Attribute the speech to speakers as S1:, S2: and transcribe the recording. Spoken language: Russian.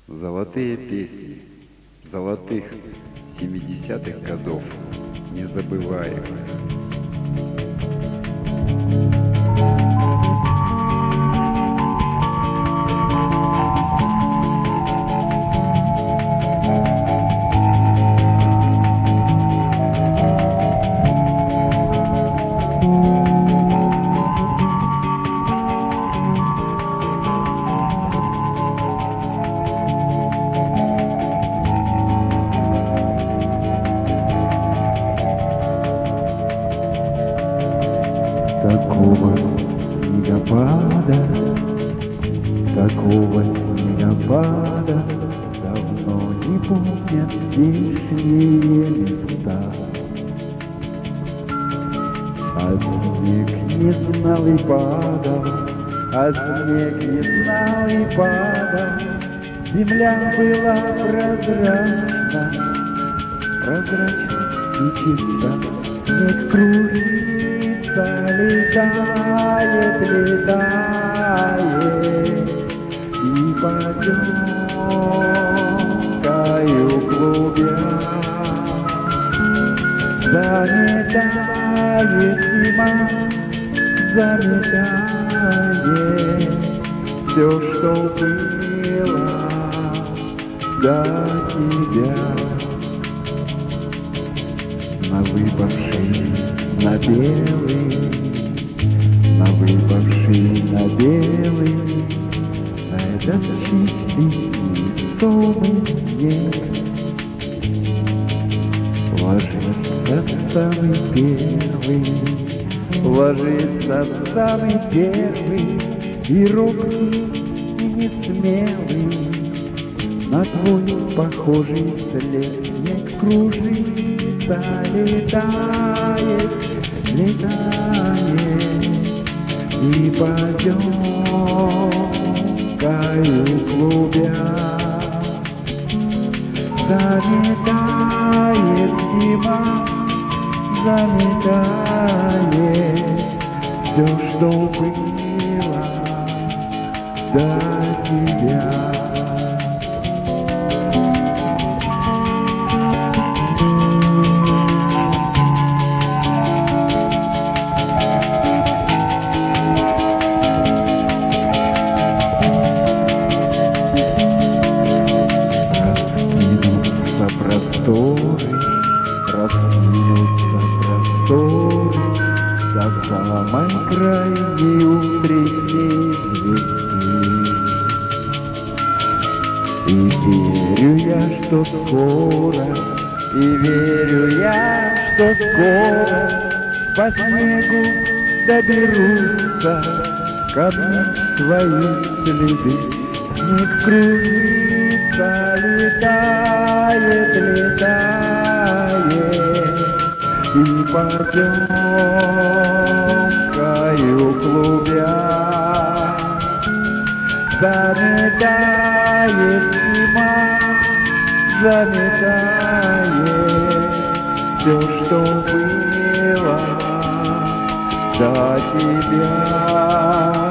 S1: Золотые песни золотых 70-х годов, незабываемых.
S2: Такого снегопада давно не помнят здешние места. А снег не знал и падал, земля была прозрачна и чиста. Снег кружится, летает, и потемкою клубя заметает зима, заметает все, что было до тебя. На выпавший, на белый, на этот чистый сонный снег ложится самый первый и робкий, и несмелый на твой похожий след. Снег кружится, летает, и потемкою клубя заметает зима, заметает все, что было до тебя. Раскинутся просторы до самой крайней утренней звезды. И верю я, что скоро по снегу доберутся ко мне твои следы. Снег кружится, летает, и потемкою клубя заметает зима, заметает все, что было до тебя.